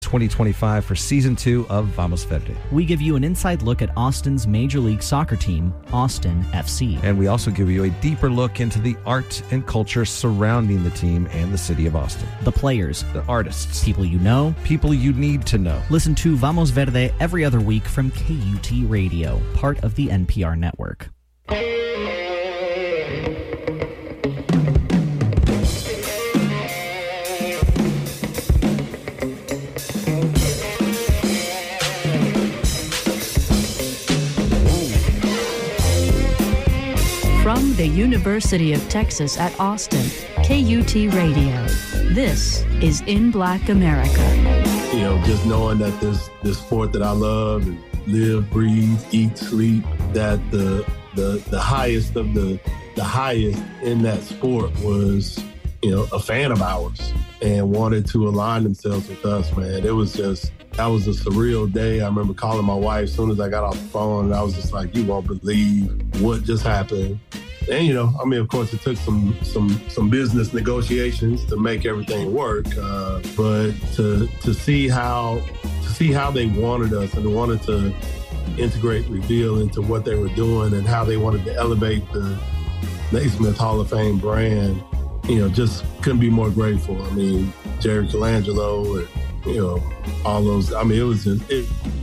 2025 for Season 2 of Vamos Verde. We give you an inside look at Austin's Major League Soccer team, Austin FC. And we also give you a deeper look into the art and culture surrounding the team and the city of Austin. The players, the artists, people you know, people you need to know. Listen to Vamos Verde every other week from KUT Radio, part of the NPR network. From the University of Texas at Austin, KUT Radio. This is In Black America. You know, just knowing that this sport that I love and live, breathe, eat, sleep, that the highest of the highest in that sport was, you know, a fan of ours and wanted to align themselves with us, man. That was a surreal day. I remember calling my wife as soon as I got off the phone, and I was just like, you won't believe what just happened. And, you know, I mean, of course, it took some business negotiations to make everything work. But to see how they wanted us and wanted to integrate Reveal into what they were doing and how they wanted to elevate the Naismith Hall of Fame brand, you know, just couldn't be more grateful. I mean, Jerry Colangelo and, you know, all those. I mean, it was just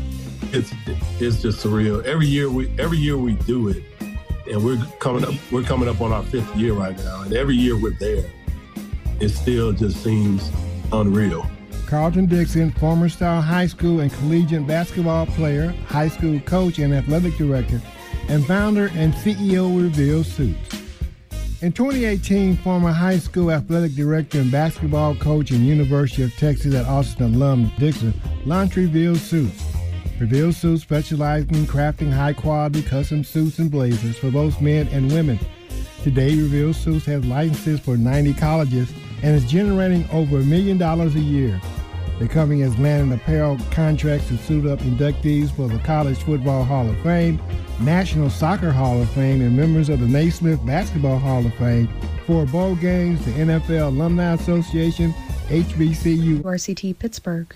it's just surreal. Every year we do it. And we're coming up on our 5th year right now. And every year we're there, it still just seems unreal. Carlton Dixon, former Star High School and collegiate basketball player, high school coach and athletic director, and founder and CEO of Reveal Suits. In 2018, former high school athletic director and basketball coach and University of Texas at Austin alum Dixon launched Reveal Suits. Reveal Suits specializes in crafting high-quality custom suits and blazers for both men and women. Today, Reveal Suits has licenses for 90 colleges and is generating over $1 million a year. The company has landed apparel contracts to suit up inductees for the College Football Hall of Fame, National Soccer Hall of Fame, and members of the Naismith Basketball Hall of Fame, for bowl games, the NFL Alumni Association, HBCU, RCT Pittsburgh.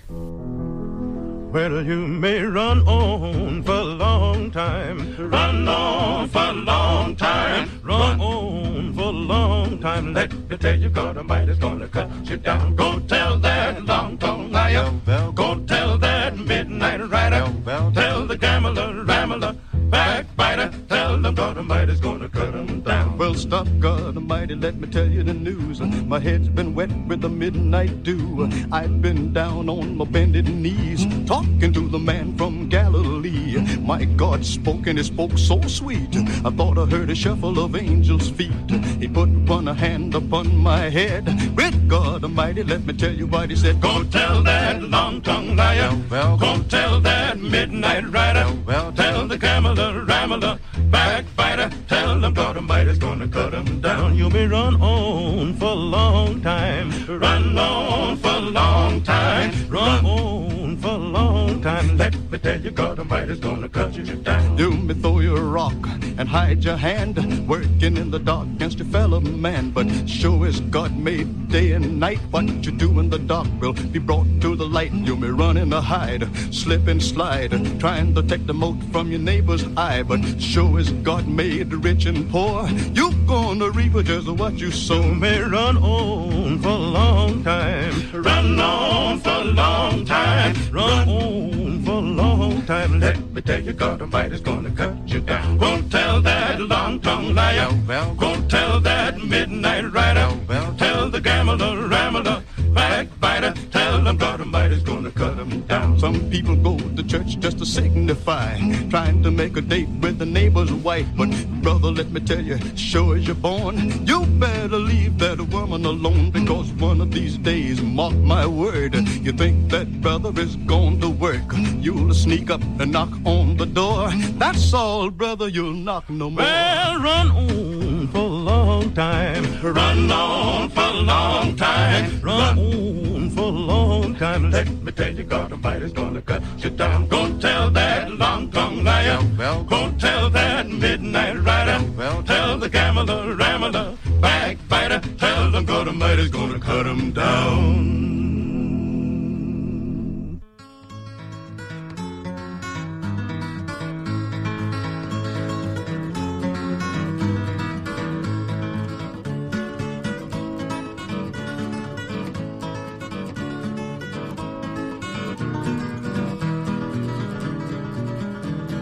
Well, you may run on for a long time, run on for a long time, run on for a long time. Let me tell you, God Almighty's gonna cut you down. Go tell that long-tongued liar, go tell that midnight rider, tell the gambler, rambler, backbiter, tell them God Almighty's gonna cut them down. Well, stop, God Almighty, let me tell you the news. My head's been wet with the midnight dew. I've been down on my bended knees, talking to the man from Galilee. My God spoke, and he spoke so sweet. I thought I heard a shuffle of angels' feet. He put one hand upon my head. Great God Almighty, let me tell you what he said. Go tell that long-tongued liar, go tell that midnight rider, tell the gambler, rambler, backbiter, tell them God Almighty's gonna cut them down. You may run on for a long time, run on for a long time, run on for a long time. Let me tell you, God Almighty's gonna cut you down. You may throw your rock and hide your hand, working in the dark against your fellow man. But sure as God made day and night, what you do in the dark will be brought to the light. You may run and hide, slip and slide, trying to take the mote from your neighbor's eye. But sure as God made the rich and poor, you gonna reap just what you sow. You may run on for a long time, run on for a long time, run on for a long time. Let me tell you, God Almighty's gonna cut you down. Go tell that long-tongued liar, go tell that midnight rider, tell the gambler, rambler, backbiter, tell them God Almighty's gonna cut them down. Some people go to church just to signify, trying to make a date with the neighbor's wife. But brother, let me tell you, sure as you're born, you better leave that woman alone, because one of these days, mark my word, you think that brother is going to work, you'll sneak up and knock on the door. That's all, brother, you'll knock no more. Well, run on for a long time, run on for a long time, run on for a long time. Let me tell you, God Almighty's gonna cut you down. Go tell that long-tongued liar, go tell that midnight rider, tell the gambler, rambler, backbiter, tell them God Almighty's gonna cut them down.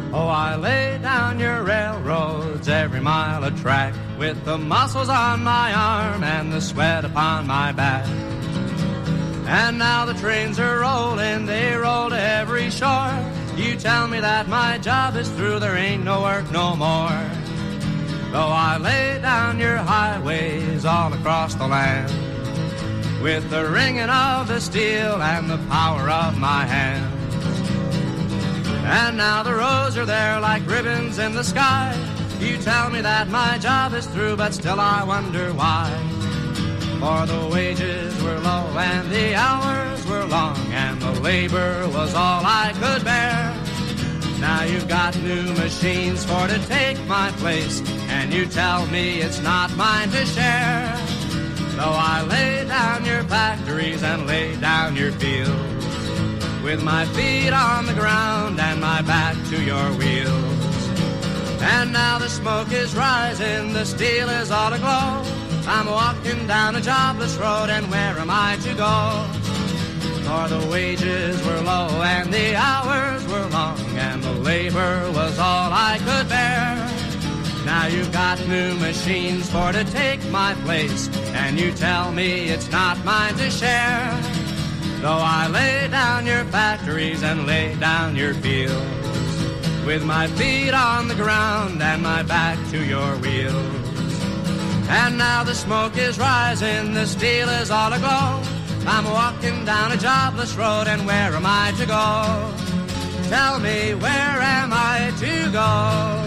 Oh, I lay down your railroads, every mile a track, with the muscles on my arm and the sweat upon my back. And now the trains are rolling, they roll to every shore. You tell me that my job is through, there ain't no work no more. Though I lay down your highways all across the land, with the ringing of the steel and the power of my hands. And now the roads are there like ribbons in the sky. You tell me that my job is through, but still I wonder why. For the wages were low and the hours were long, and the labor was all I could bear. Now you've got new machines for to take my place, and you tell me it's not mine to share. Though I lay down your factories and lay down your fields, with my feet on the ground and my back to your wheels. And now the smoke is rising, the steel is all aglow. I'm walking down a jobless road, and where am I to go? For the wages were low and the hours were long, and the labor was all I could bear. Now you've got new machines for to take my place, and you tell me it's not mine to share. Though I lay down your factories and lay down your fields, with my feet on the ground and my back to your wheels. And now the smoke is rising, the steel is all aglow. I'm walking down a jobless road, and where am I to go? Tell me, where am I to go?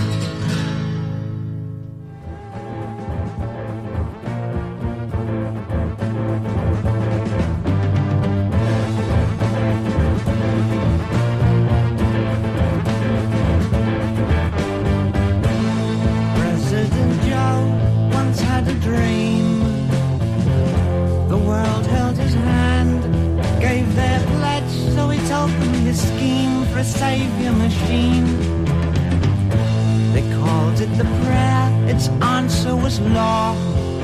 For a savior machine. They called it the prayer, its answer was law.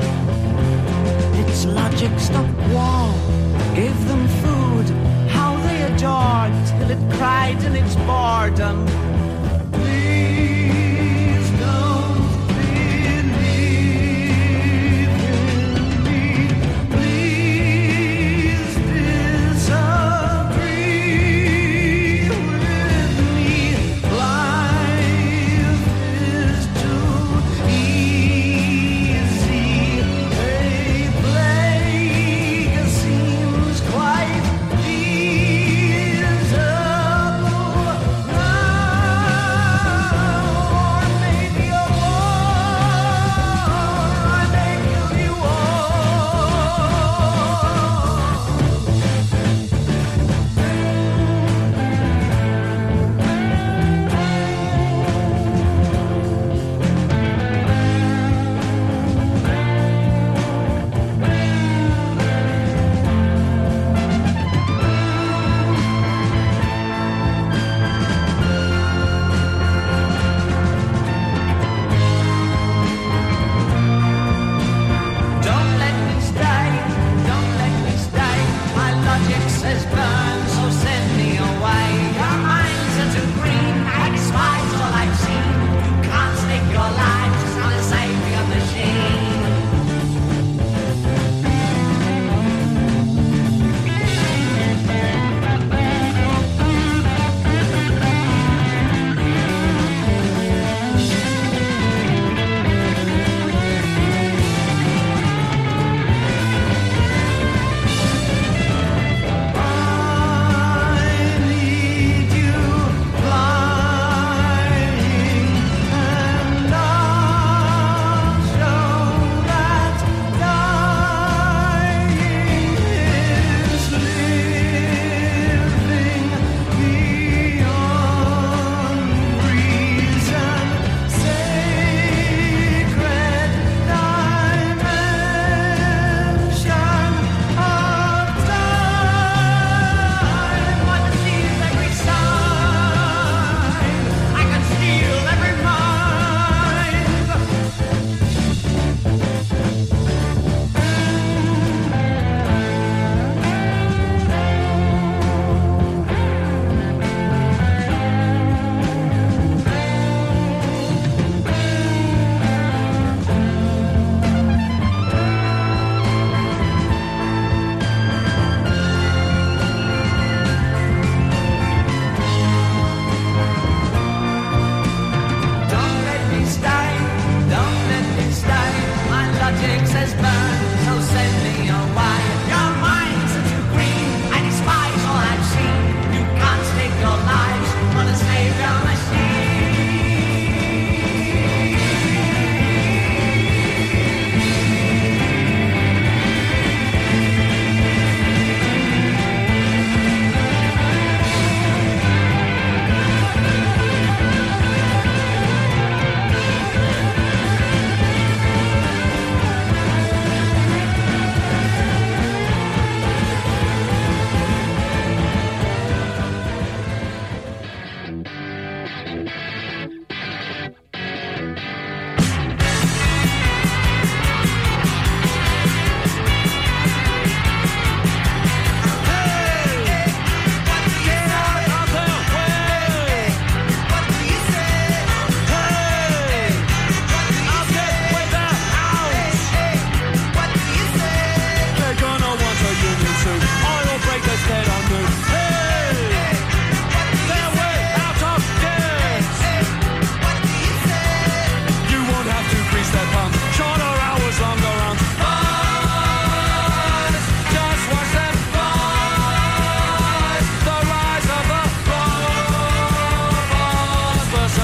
Its logic stopped war, gave them food, how they adored, till it cried in its boredom. Please don't believe in me. Please disagree. Life is too easy. A plague seems quite feasible now.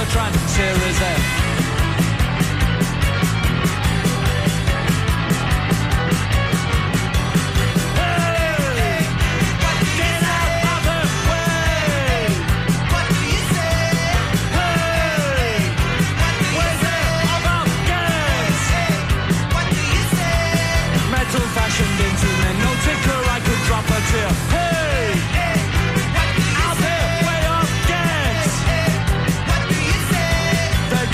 trying to tear us up. Fashioned into men, no ticker I could drop a tear. Hey, out there, way up, get. They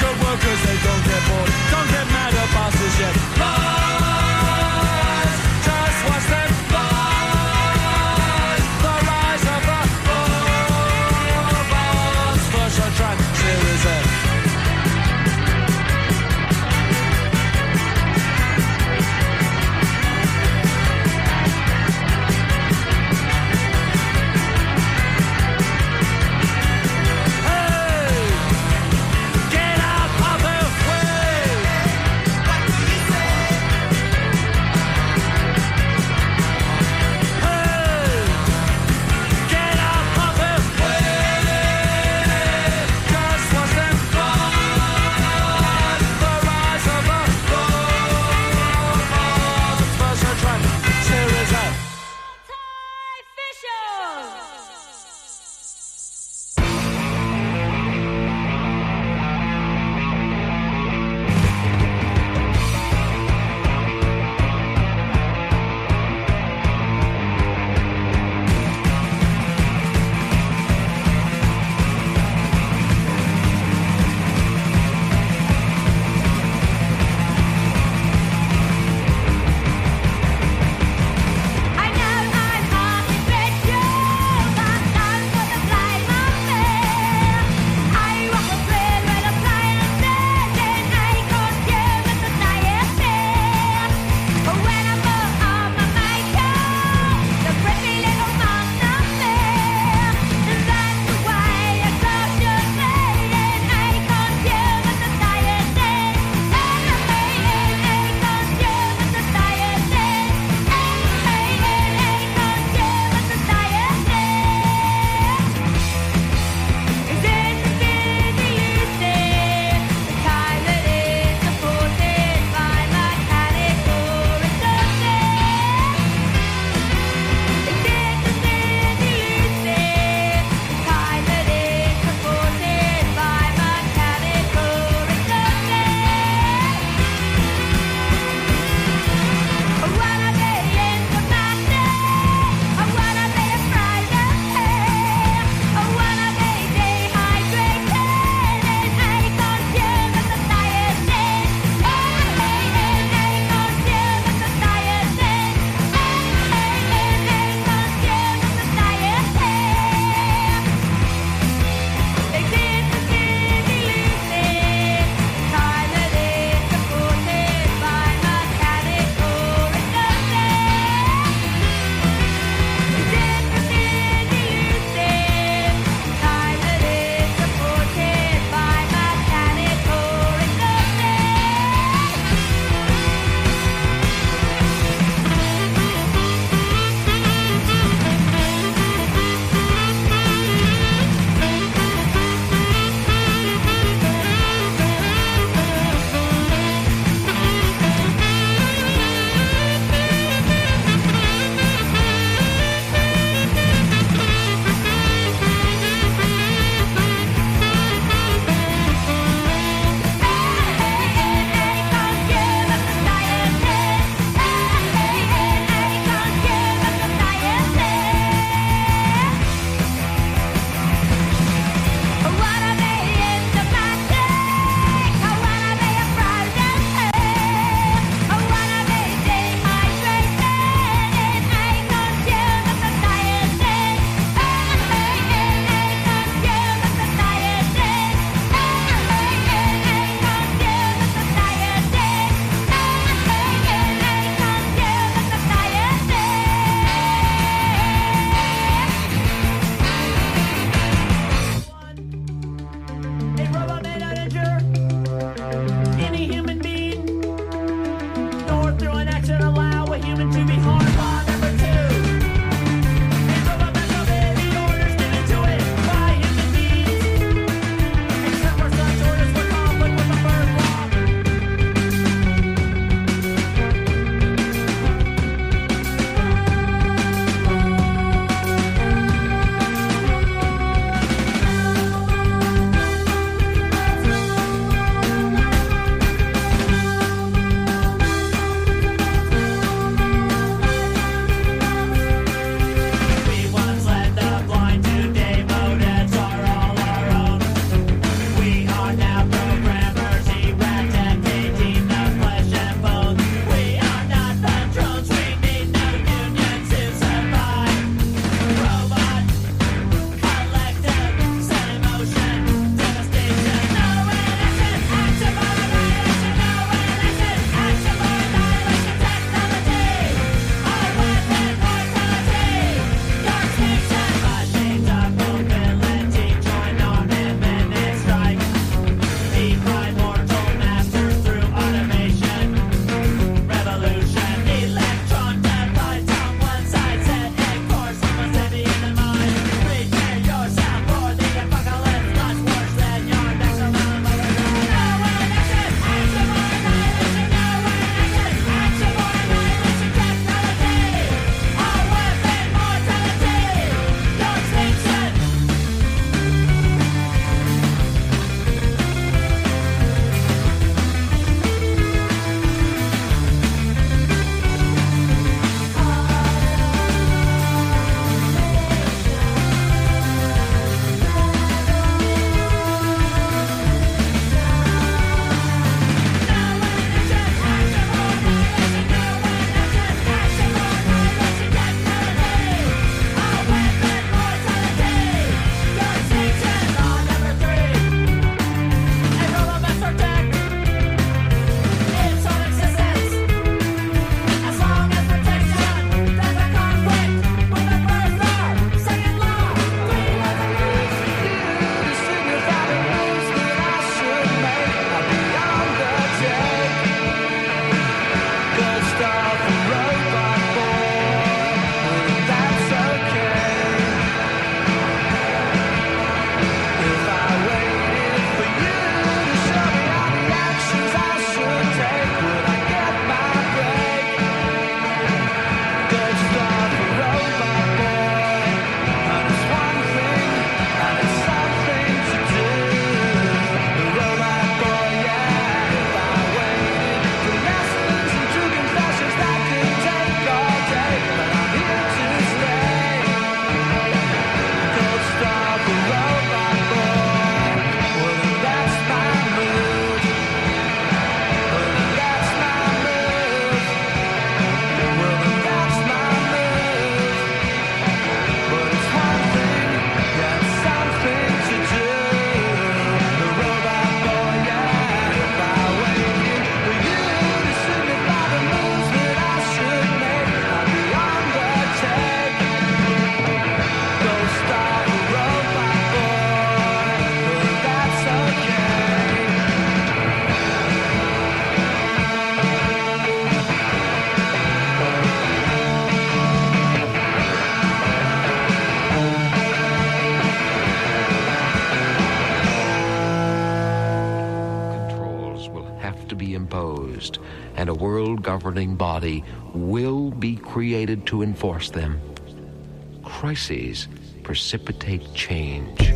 and a world governing body will be created to enforce them. Crises precipitate change.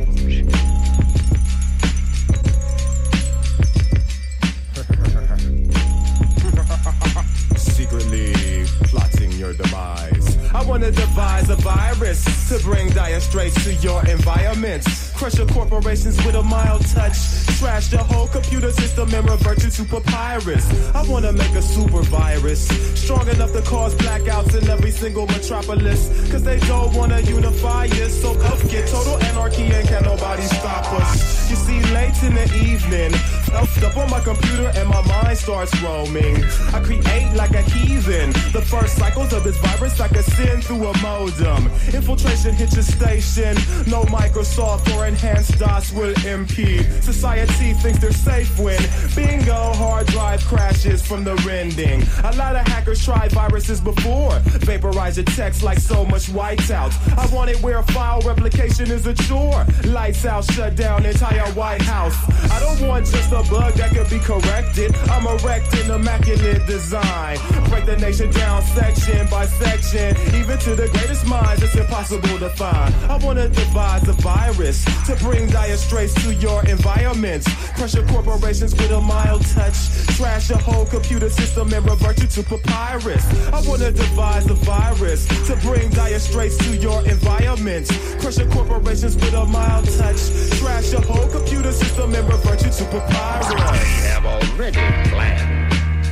Secretly plotting your demise. I want to devise a virus to bring dire straits to your environment. Crush your corporations with a mild touch. Trash your whole computer system and revert you to papyrus. I want to make a super virus strong enough to cause blackouts in every single metropolis. Cause they don't want to unify us. So let's get total anarchy and can nobody stop us. You see, late in the evening, I'm up on my computer and my mind starts roaming. I create like a heathen. The first cycles of this virus I can send through a modem. Infiltration hit your station. No Microsoft or enhanced DOS will impede. Society thinks they're safe when bingo, hard drive crashes from the rending. A lot of hackers tried viruses before. Vaporize your text like so much whiteout. I want it where file replication is a chore. Lights out, shut down entire White House. I don't want just a bug that could be corrected. I'm erecting immaculate design. Break the nation down section by section. Even to the greatest minds, it's impossible to find. I want to devise a virus to bring dire straits to your environment. Crush your corporations with a mild touch. Trash your whole computer system and revert you to papyrus. I want to devise a virus to bring dire straits to your environment. Crush your corporations with a mild touch. Trash your whole computer system and revert you to papyrus. I have already planned.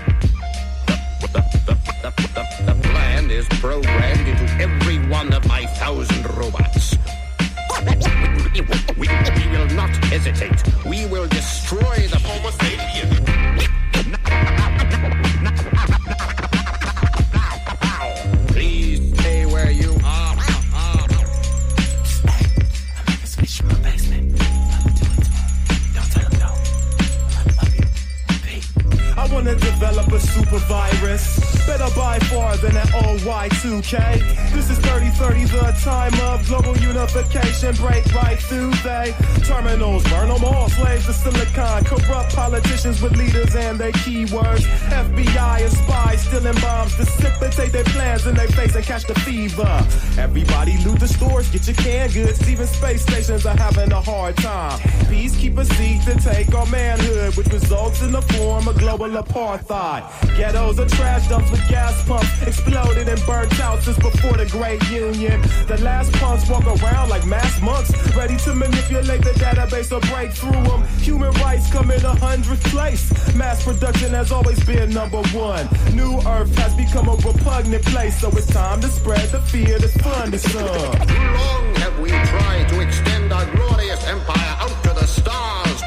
The plan is programmed into every one of my 1,000 robots. We will not hesitate. We will destroy the Homo sapien. Please stay where you are. I'm in the switch in my basement. Don't tell him no. I love you. I want to develop a super virus. Better by far than that old Y2K. This is 3030, the time of global unification. Break right through they terminals, burn them all. Slaves to silicon, corrupt politicians with leaders and their keywords. FBI and spies stealing bombs, precipitate their plans in their face and catch the fever. Everybody loot the stores, get your canned goods. Even space stations are having a hard time. Peacekeepers seek to take our manhood, which results in the form of global apartheid. Ghettos are trash dumps with gas pumps exploded and burnt out since before the Great Union. The last punks walk around like mass monks, ready to manipulate the database or break through them. Human rights come in 100th place. Mass production has always been number one. New Earth has become a repugnant place, so it's time to spread the fear that's fun to some. Too long have we tried to extend our glorious empire out to the stars,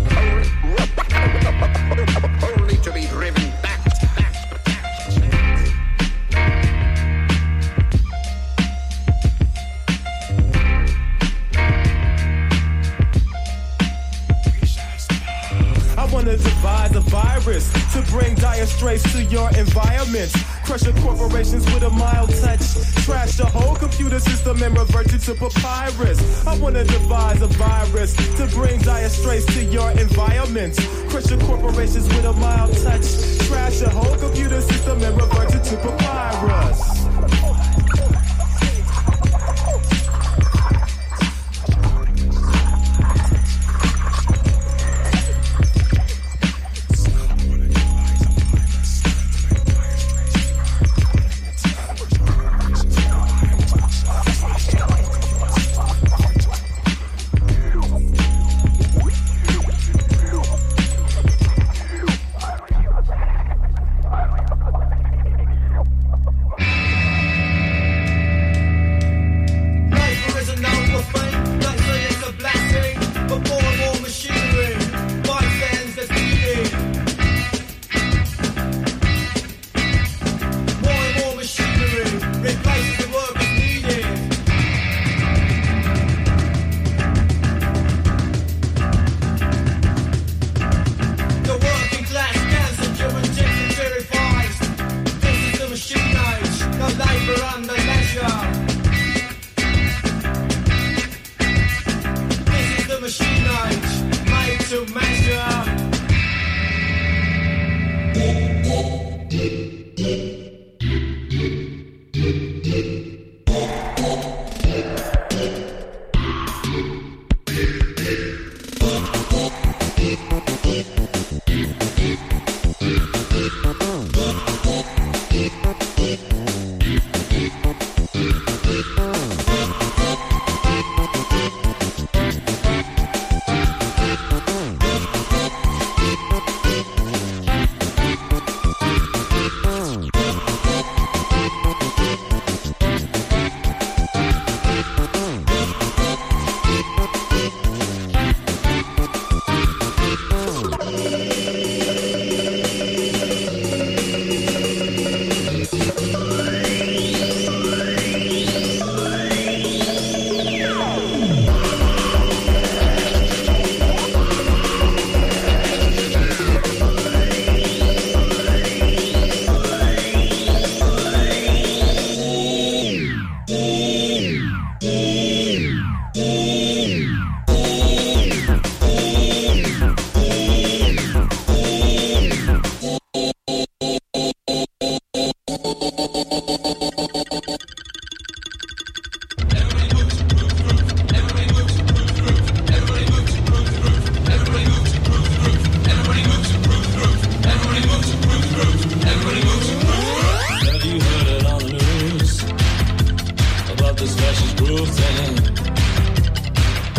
only to be driven back. I want to devise a virus to bring dire straits to your environment. Crush your corporations with a mild touch. Trash the whole computer system and revert you to papyrus. I want to devise a virus to bring dire straits to your environment. Crush your corporations with a mild touch. Trash the whole computer system and revert you to papyrus.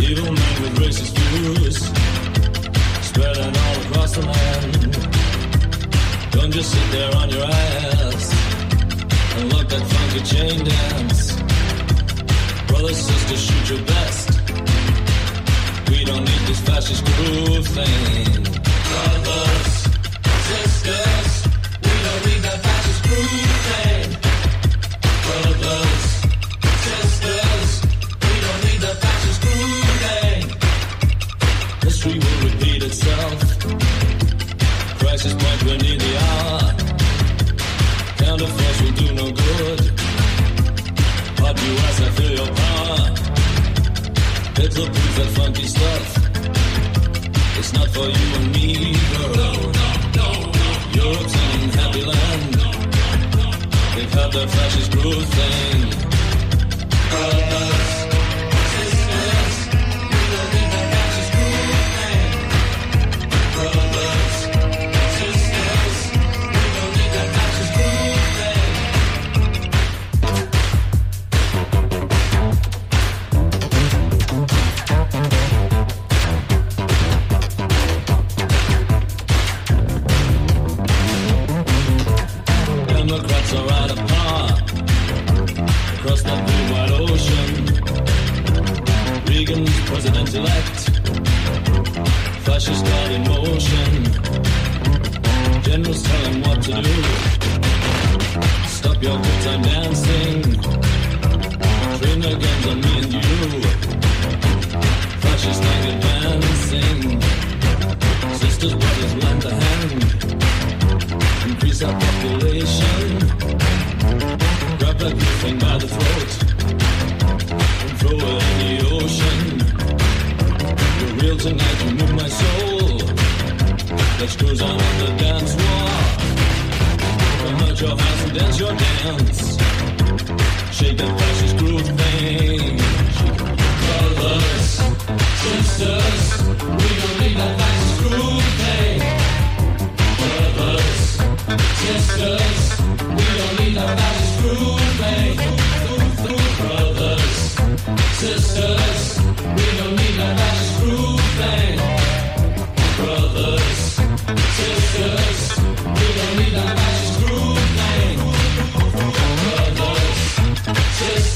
Evil men with racist views spreading all across the land. Don't just sit there on your ass and look that funky chain dance. Brother, sister, shoot your best. We don't need this fascist groove thing. Brothers, sisters, we don't need that fascist groove thing. Brothers, sisters, we don't need that fascist groove thing. History will repeat itself. Crisis point, we're near the hour. Counterforce will do no good. Hot US, I feel your power. Hitler proves that funky stuff. It's not for you and me, girl. No. Europe's an unhappy land. They've had their fascist groove thing. Brothers, sisters, we don't need that fascist groove thing. Brothers, sisters, we don't need that fascist groove thing. Democrats are out of power across that blue wide ocean. Reagan's president-elect, fascist God in motion. Generals tell him what to do. Stop your good time dancing. Train their guns on me and you. Fascist like advancing. Sisters, brothers, lend a hand. Increase our population. Grab that blue thing by the throat and throw it in the ocean. You're real tonight, you move my soul. Let's cruise on in the dance floor. Come out your hands and dance your dance. Shake that fascist groove thing. Brothers, sisters, we don't need that fascist groove thing. Brothers, sisters, we don't need that fascist groove thing. Brothers, sisters, we don't need that fascist groove thing. Brothers, sisters, we don't need that fascist groove thing. Brothers, sisters.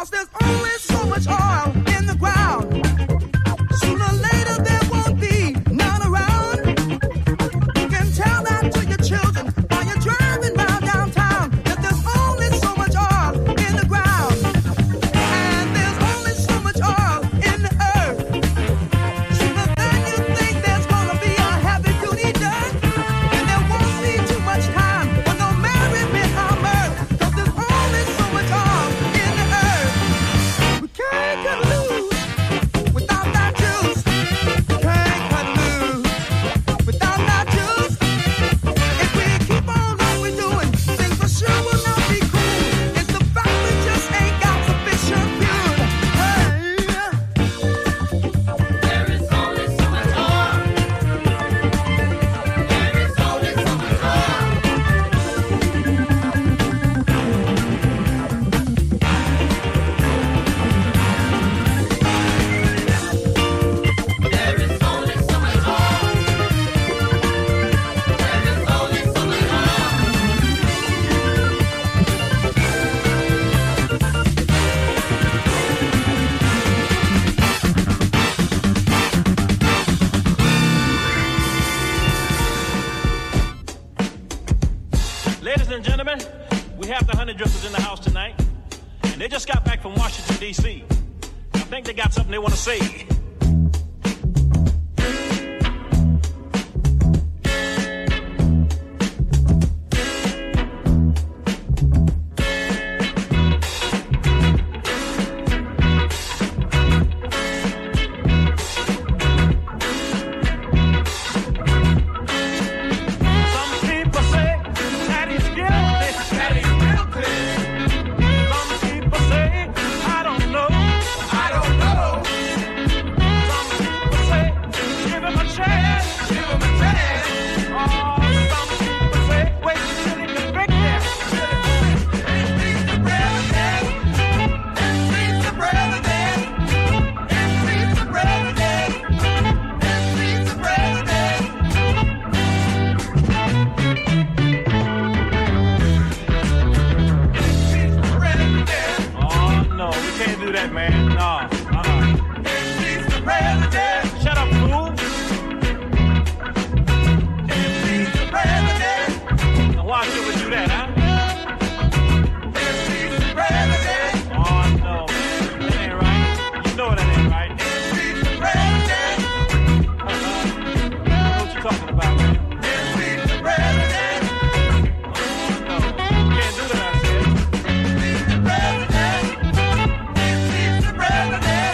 'cause there's only so much oil in the ground. Sooner or later there won't be none around. You can tell that to your children while you're driving round downtown, that there's only so much oil in the ground. And there's only so much oil in the earth. Sooner than you think there's gonna be a heavy duty done. And there won't be too much time for no merriment on earth, 'cause there's only so much oil in the earth. We can't cut loose without that juice. We can't cut loose without that juice. If we keep on what we're doing, things for sure will not be cool. It's the fact we just ain't got sufficient fuel. Hey. There is only so much oil. There is only so much oil. There is only so much oil. There is only so much Ladies and gentlemen, we have the Honey Drippers in the house tonight, and they just got back from Washington, D.C. I think they got something they want to say. Some people say that he's guilty. That he's guilty. Some people say, I don't know. I don't know. Some people say, give him a chance. Give him a chance. Oh, some people say, wait till he convicted. Impeach the president. Impeach the president. Impeach the president. Impeach the president. Oh, no, we can't do that, man. No. Impeach the president. Shut up, fool. Impeach the president. Now, why should we do that, huh? Impeach the president. Oh, no. That ain't right. You know that ain't right. Impeach the president. What you talking about, man? Impeach the president. Oh, no. You can't do that, I said. Impeach the president. Impeach the president.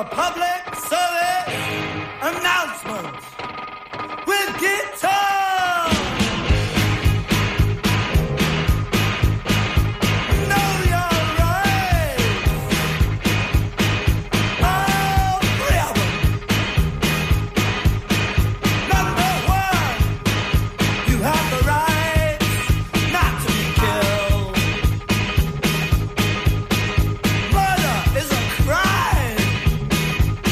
a public service announcement with guitar. Know your rights. All three of them. Number one, you have the right not to be killed. Murder is a crime.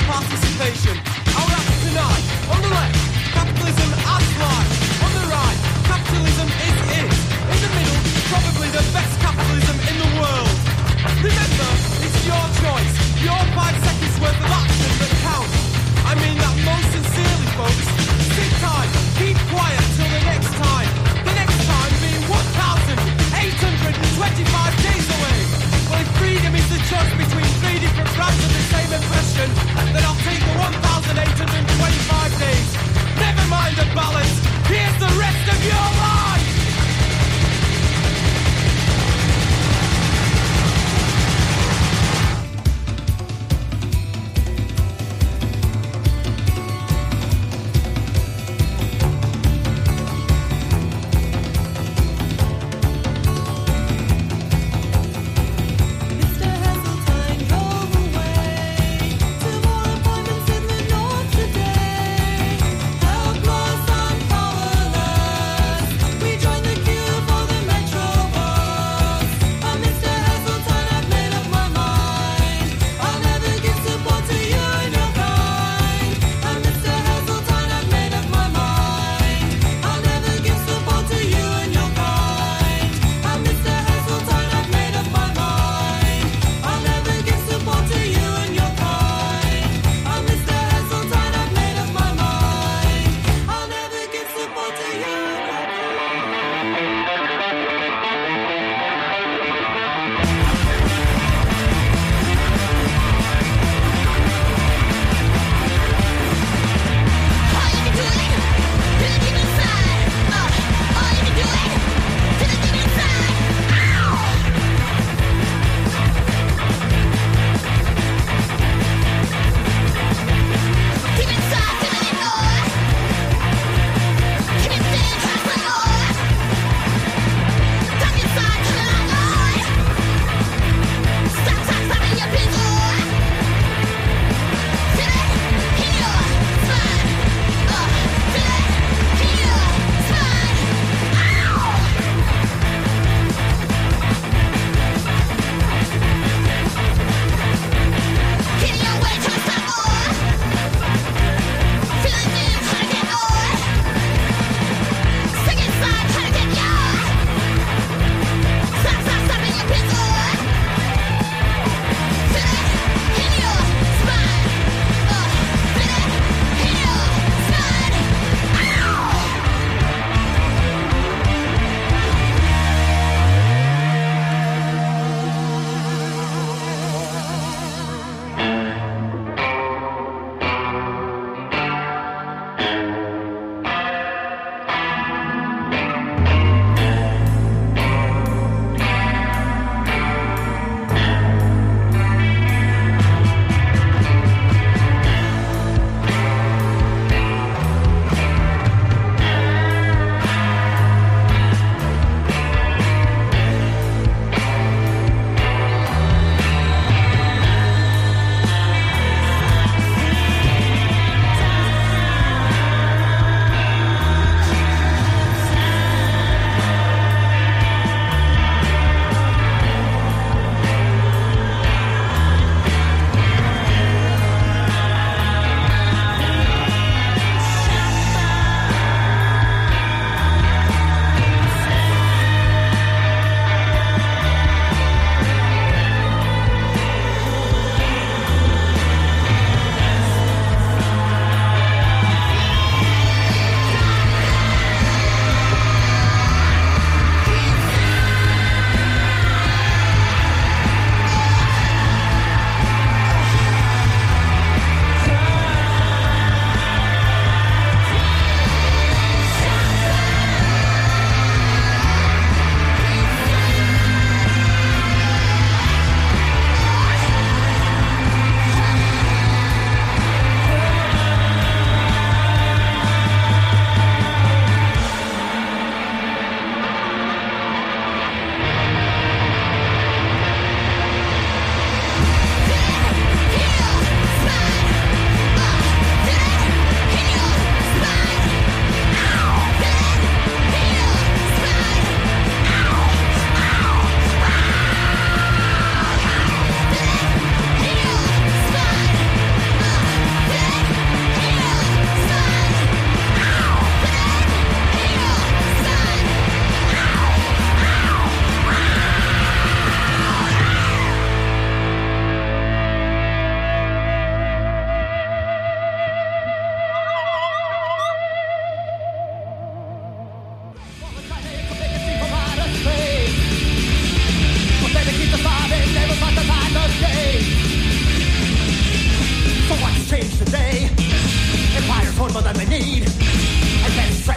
participation. Our acts tonight, on the left, capitalism as life. On the right, capitalism is it. In the middle, probably the best capitalism in the world. Remember, it's your choice, your 5 seconds worth of action that counts. I mean that most sincerely, folks. Sit tight, keep quiet till the next time. The next time being 1,825 days away. Well, if freedom is the choice between 3 different brands of the same impression, then I'll take the 1,825 days. Never mind the balance, here's the rest of your life!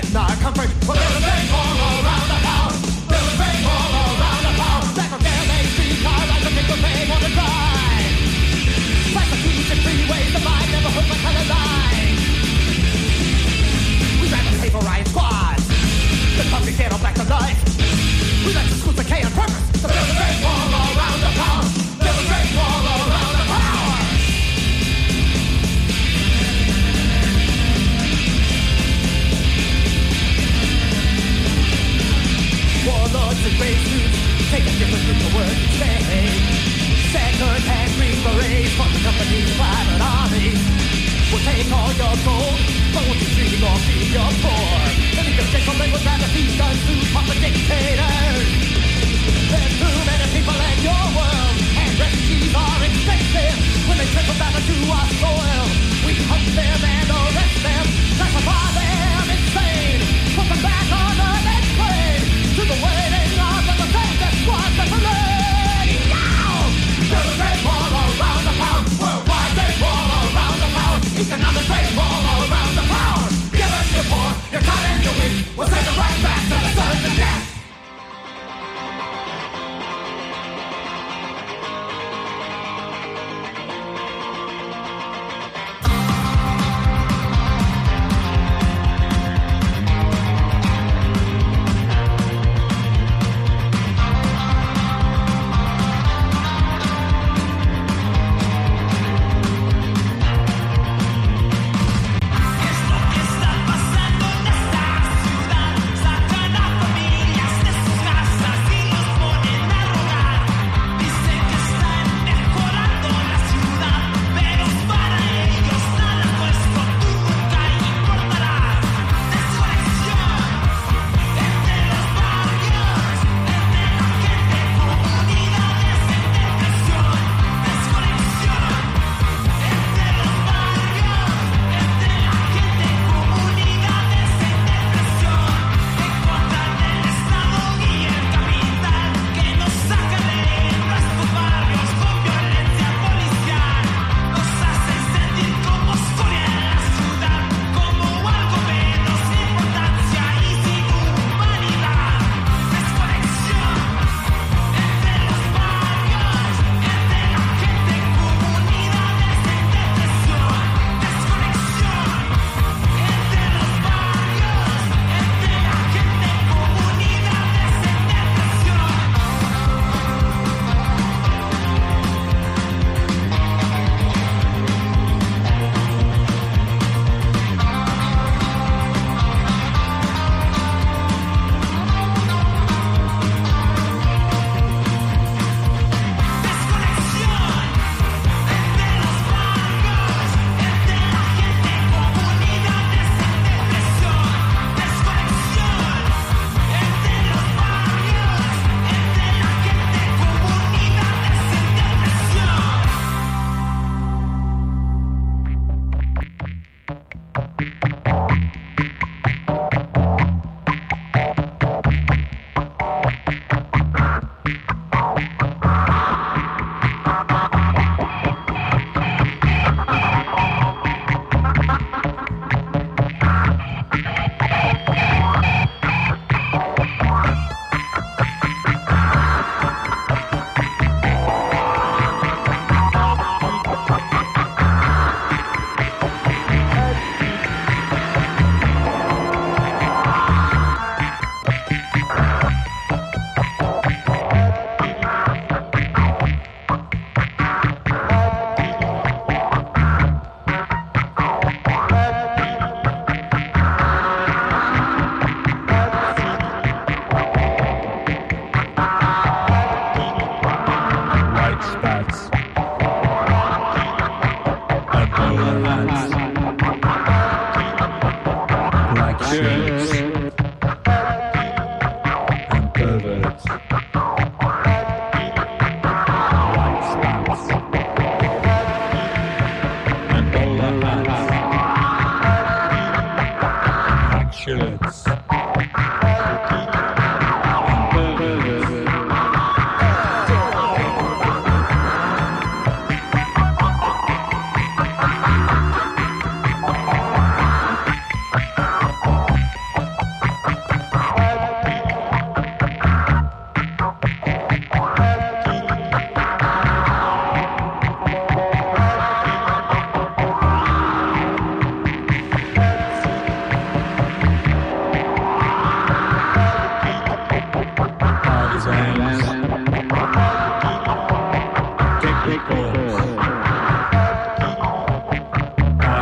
peace, nor comfort. We'll build a great wall all around the town. Build a great wall all around the town. Back on their main street, car like the people they want to drive. Like the keys and freeways, the line never hurt my color line. We ran the paper riot squads. The puppy get all back to life. We like to scoot the K on purpose. To build a great wall all around the town. Build a great wall all around the town. Warlords and gray suits take a different look at words and say. Second-hand green berets from the company's private army. We'll take all your gold, but won't you treat or feed your poor? And if you're gentlemen would rather feed guns to puppet dictators. There's too many people in your world, and refugees are expensive. When they trickle down to our soil, we hunt them and arrest them, classify them insane, put them back on the next plane to the waiting arms of the same that squad separate. Build a great wall all around the town, worldwide great wall all around the town, economic great wall all around the town. Give us your poor, your tired and your weak, we'll send them right back to the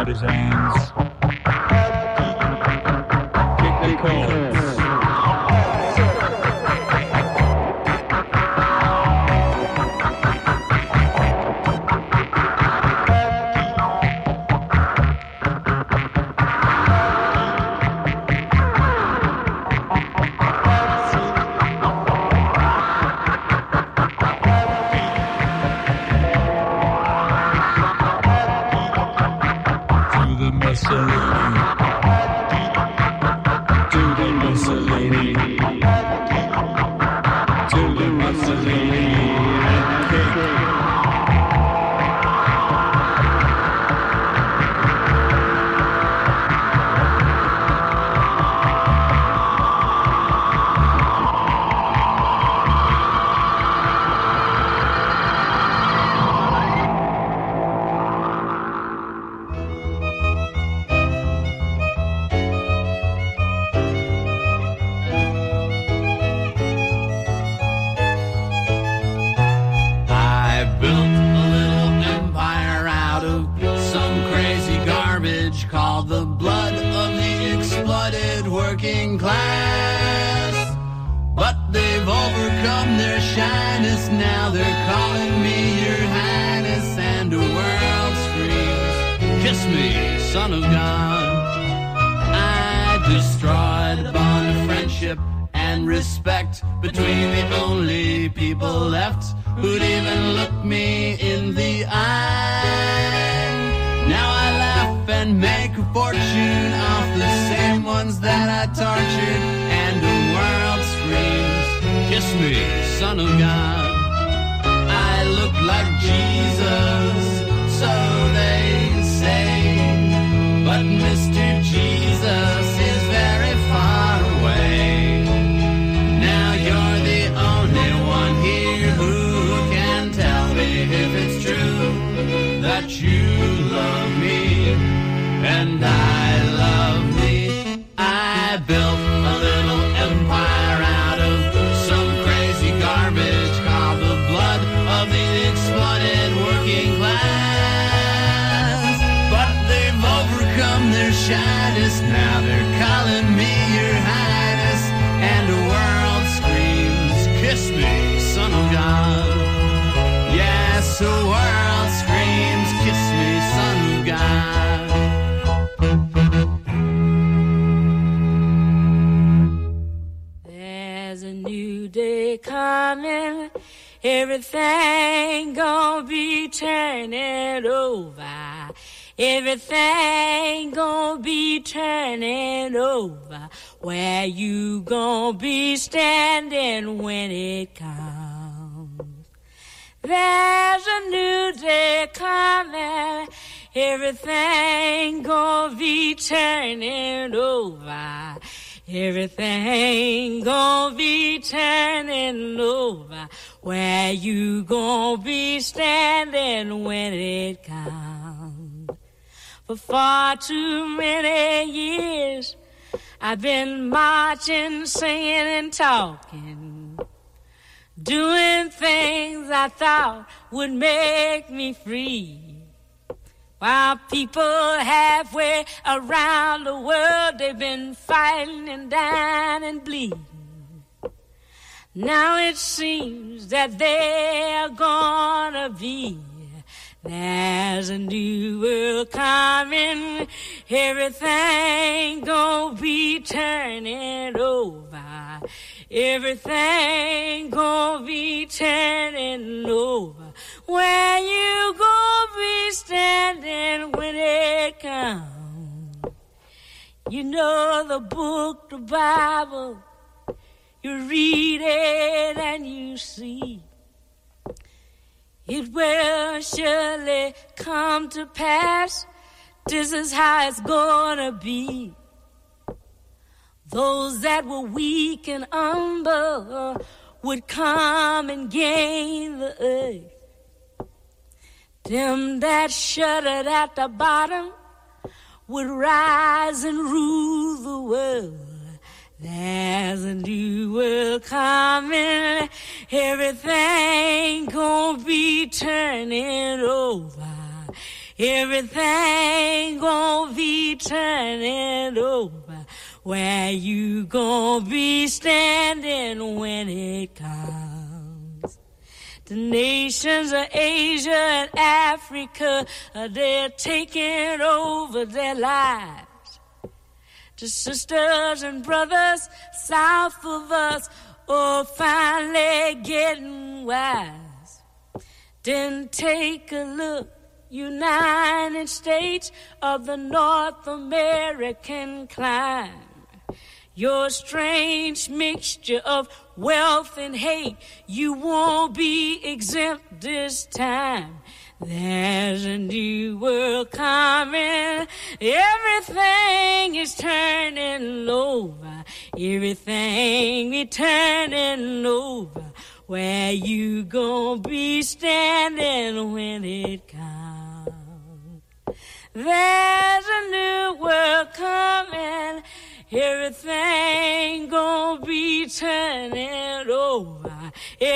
artisans. Kick the chords. Everything gonna be turning over. Everything gonna be turning over. Where you gonna be standing when it comes? There's a new day coming. Everything gonna be turning over. Everything gonna be turning over. Where you gonna be standing when it comes? For far too many years I've been marching, singing and talking, doing things I thought would make me free. While people halfway around the world, they've been fighting and dying and bleeding. Now it seems that they're gonna be. There's a new world coming. Everything gonna be turning over. Everything gonna be turning over. Where you gonna be standing when it comes? You know the book, the Bible, you read it and you see. It will surely come to pass. This is how it's gonna be. Those that were weak and humble would come and gain the earth. Them that shuddered at the bottom would rise and rule the world. There's a new world coming. Everything gonna be turning over. Everything gonna turning over? Where you gonna be standing when it comes? The nations of Asia and Africa, they're taking over their lives. The sisters and brothers south of us are finally getting wise. Then take a look, United States of the North American climb. Your strange mixture of wealth and hate, you won't be exempt this time. There's a new world coming. Everything is turning over. Everything is turning over. Where you gonna be standing when it comes? There's a new world coming. Everything gonna be turning over.